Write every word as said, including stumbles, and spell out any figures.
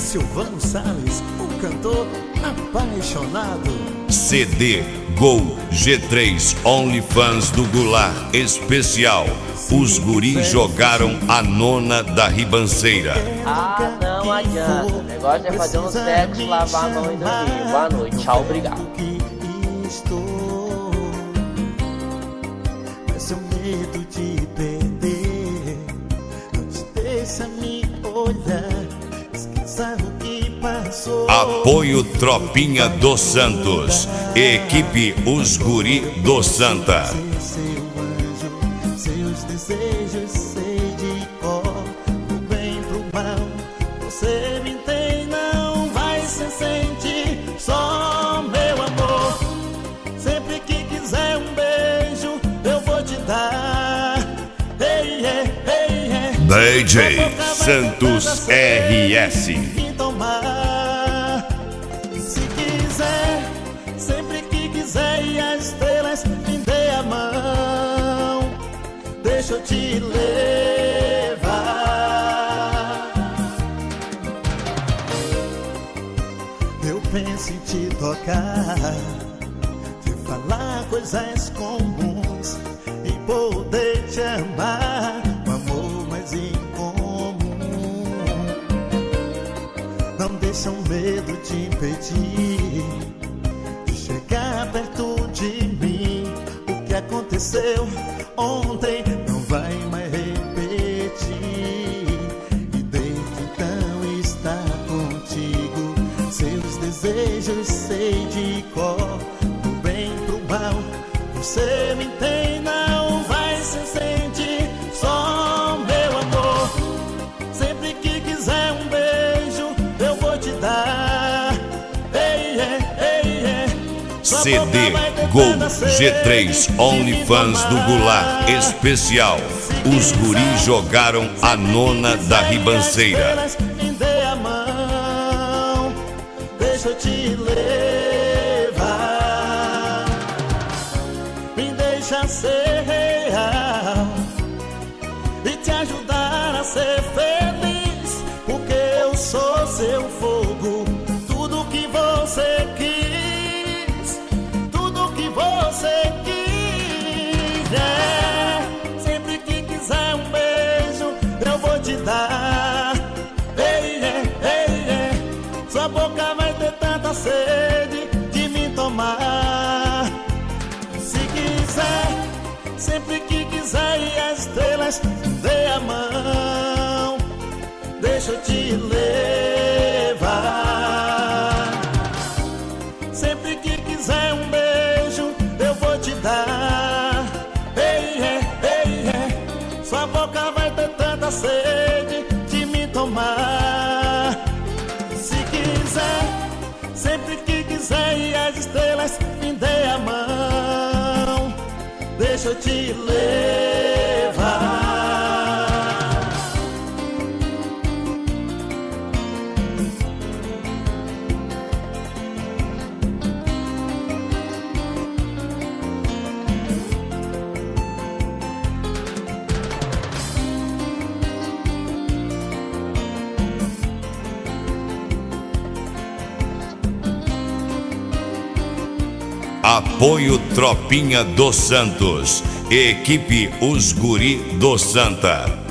Silvano Salles, um cantor apaixonado. C D Gol G três OnlyFans do Goulart especial. Os guris jogaram a nona da ribanceira. Ah, não adianta. O negócio é fazer um sexo, lavar a mão e dormir. Boa noite, tchau, obrigado. Mas o medo de perder não te deixa me olhar. Esqueça o que passou. Apoio Tropinha dos Santos. Equipe Os Guri do Santa. Seus desejos sei de cor, do bem pro mal. Você me tem, não vai se sentir só, meu amor. Sempre que quiser um beijo, eu vou te dar. Hey, hey, hey, hey. D J Santos R S. Me tomar. Se quiser, sempre que quiser, e as estrelas me dê a mão. Deixa eu te levar. Eu penso em te tocar, te falar coisas comuns e poder te amar, um amor mais incomum. Não deixa o medo te impedir de chegar perto de mim. O que aconteceu ontem não vai mais repetir. E desde então está contigo. Seus desejos sei de cor, do bem pro mal. Você me tem, não vai se sentir só, meu amor. Sempre que quiser um beijo, eu vou te dar. Ei, ei, ei, ei. C D Gol G três OnlyFans do Goulart especial. Os guris jogaram a nona da ribanceira. Me dê a mão, deixa eu te levar. Me deixa ser real e te ajudar a ser feliz, porque eu sou seu fogo. Tudo que você quis, tudo que você quiser. Sempre que quiser um beijo, eu vou te dar. Ei, ei, ei, ei. Sua boca vai ter tanta sede de me tomar. Se quiser, sempre que quiser, e as estrelas dê a mão. Deixa eu te levar. Sempre que quiser um beijo, eu vou te dar. Ei, ei, ei, ei. Sua boca vai ter tanta sede de me tomar. Se quiser, sempre que quiser, e as estrelas me dê a mão. Deixa eu te levar. Apoio Tropinha dos Santos. Equipe Os Guri do Santa.